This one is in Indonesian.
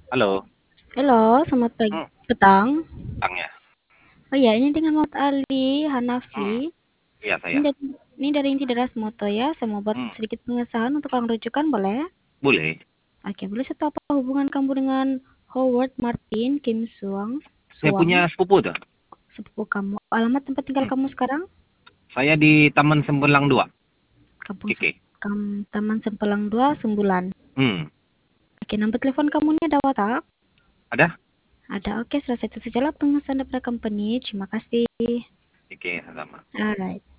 Halo. Halo, selamat pagi, Hmm, petang. Tang ya. Oh iya, ini dengan Muhammad Ali Hmm, Hanafi. iya Ini saya. dari, ini dari Inti Deras Moto ya. Saya mau buat Hmm, sedikit pengesahan untuk orang rujukan, boleh? boleh. Oke, boleh saya tahu apa hubungan kamu dengan Howard Martin Kim Suang? Saya punya Suang, sepupu tuh. sepupu kamu. Alamat tempat tinggal Hmm, kamu sekarang? saya di Taman Sembelang 2, Kampung Kiki. Taman Sempelang 2, Sembulan. Hmm, Oke, nomor telepon kamu ini ada WhatsApp? ada? Ada. Oke, selesai itu sajalah pengesahan daripada company. Terima kasih. Kiki sama. Alright.